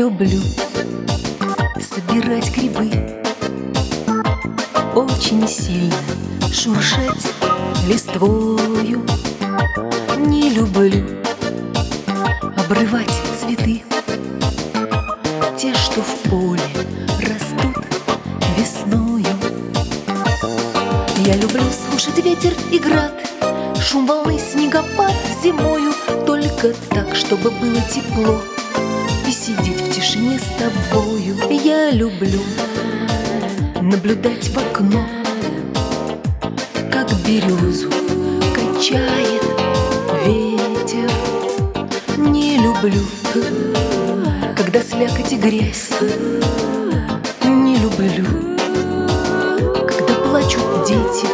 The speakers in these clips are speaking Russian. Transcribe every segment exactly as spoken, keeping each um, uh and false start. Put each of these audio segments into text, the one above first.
люблю собирать грибы, очень сильно шуршать листвою. Не люблю обрывать цветы, те, что в поле растут весною. Я люблю слушать ветер и град, шум волны, снегопад зимою, только так, чтобы было тепло и сидеть в тишине с тобою. Я люблю наблюдать в окно, как березу качает ветер. Не люблю, когда слякоть и грязь. Не люблю, когда плачут дети.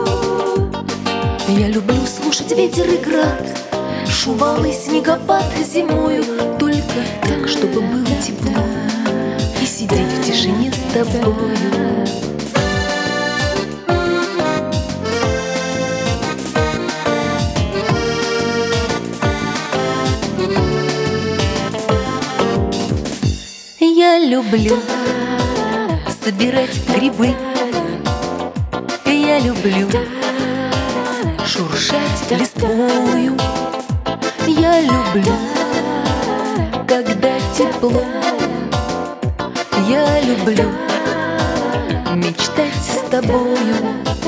Я люблю слушать ветер и град, шум волны, снегопад зимою, только так, чтобы было тепло и сидеть в тишине с тобою. Я люблю собирать грибы, я люблю шуршать листвою. Я люблю, когда тепло. Я люблю мечтать с тобою.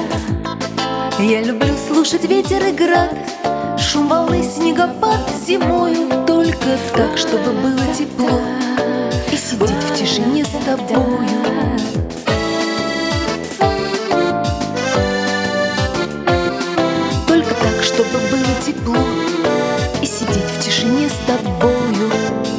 Я люблю слушать ветер и град, шум волны, снегопад зимою, только так, чтобы было тепло и сидеть в тишине с тобою. Только так, чтобы было тепло и сидеть в тишине с тобою.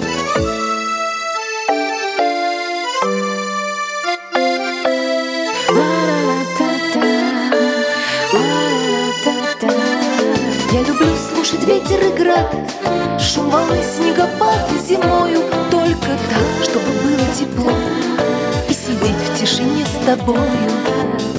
Я люблю слушать ветер и град, шум волны, снегопад зимою, только так, чтобы было тепло и сидеть в тишине с тобою.